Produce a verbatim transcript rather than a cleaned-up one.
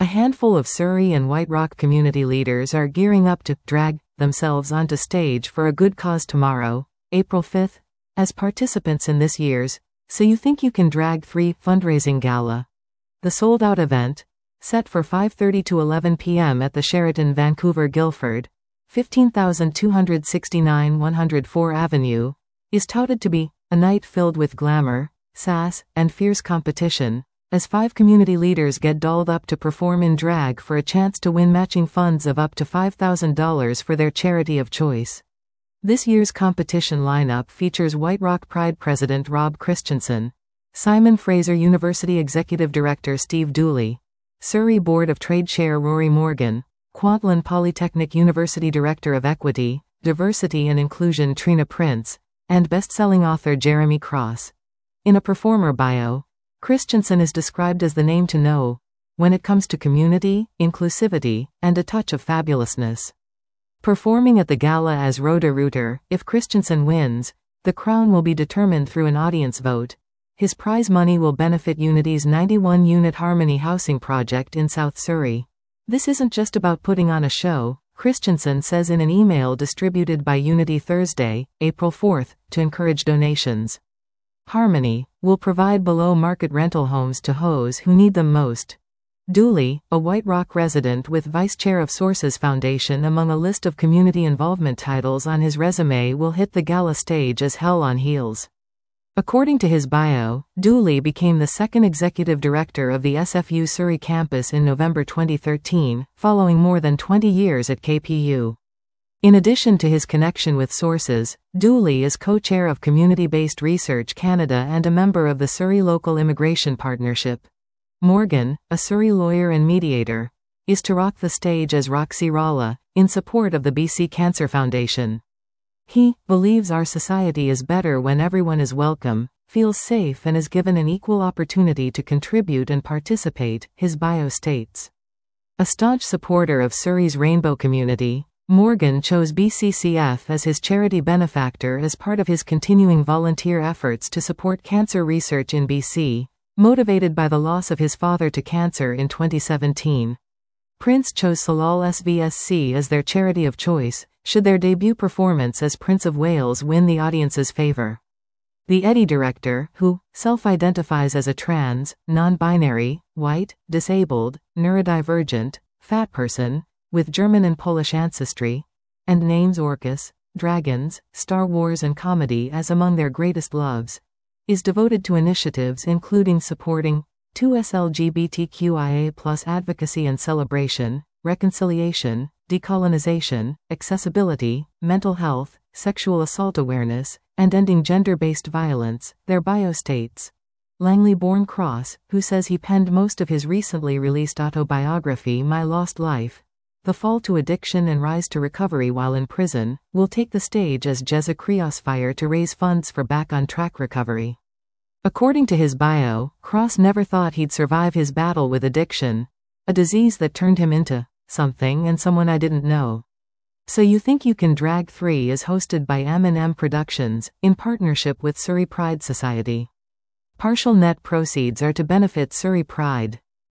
A handful of Surrey and White Rock community leaders are gearing up to drag themselves onto stage for a good cause tomorrow, April fifth, as participants in this year's So You Think You Can Drag three fundraising gala. The sold-out event, set for five thirty to eleven p m at the Sheraton Vancouver Guildford, fifteen thousand two hundred sixty-nine one hundred four Avenue, is touted to be a night filled with glamour, sass, and fierce competition, as five community leaders get dolled up to perform in drag for a chance to win matching funds of up to five thousand dollars for their charity of choice. This year's competition lineup features White Rock Pride President Rob Christensen, Simon Fraser University Executive Director Steve Dooley, Surrey Board of Trade Chair Rory Morgan, Kwantlen Polytechnic University Director of Equity, Diversity and Inclusion Trina Prince, and best-selling author Jeremy Cross. In a performer bio, Christensen is described as the name to know when it comes to community, inclusivity, and a touch of fabulousness. Performing at the gala as Rhoda Rooter, if Christensen wins, the crown will be determined through an audience vote. His prize money will benefit Unity's ninety-one unit Harmony housing project in South Surrey. This isn't just about putting on a show, Christensen says in an email distributed by Unity Thursday, April fourth, to encourage donations. Harmony will provide below-market rental homes to those who need them most. Dooley, a White Rock resident with Vice Chair of Sources Foundation among a list of community involvement titles on his resume, will hit the gala stage as hell on heels. According to his bio, Dooley became the second executive director of the S F U Surrey campus in November twenty thirteen, following more than twenty years at K P U. In addition to his connection with Sources, Dooley is co-chair of Community-Based Research Canada and a member of the Surrey Local Immigration Partnership. Morgan, a Surrey lawyer and mediator, is to rock the stage as Roxy Ralla, in support of the B C Cancer Foundation. He believes our society is better when everyone is welcome, feels safe and is given an equal opportunity to contribute and participate, his bio states. A staunch supporter of Surrey's rainbow community, Morgan chose B C C F as his charity benefactor as part of his continuing volunteer efforts to support cancer research in B C, motivated by the loss of his father to cancer in twenty seventeen. Prince chose Salal S V S C as their charity of choice, should their debut performance as Prince of Wales win the audience's favour. The Eddie director, who self-identifies as a trans, non-binary, white, disabled, neurodivergent, fat person, with German and Polish ancestry, and names Orcus, dragons, Star Wars and comedy as among their greatest loves, is devoted to initiatives including supporting two S L G B T Q I A plus advocacy and celebration, reconciliation, decolonization, accessibility, mental health, sexual assault awareness, and ending gender-based violence, their bio states. Langley Bourne Cross, who says he penned most of his recently released autobiography My Lost Life, The Fall to Addiction and Rise to Recovery while in prison, will take the stage as Jezza Creosfire to raise funds for Back on Track recovery. According to his bio, Cross never thought he'd survive his battle with addiction, a disease that turned him into something and someone I didn't know. So You Think You Can Drag three is hosted by M and M Productions, in partnership with Surrey Pride Society. Partial net proceeds are to benefit Surrey Pride.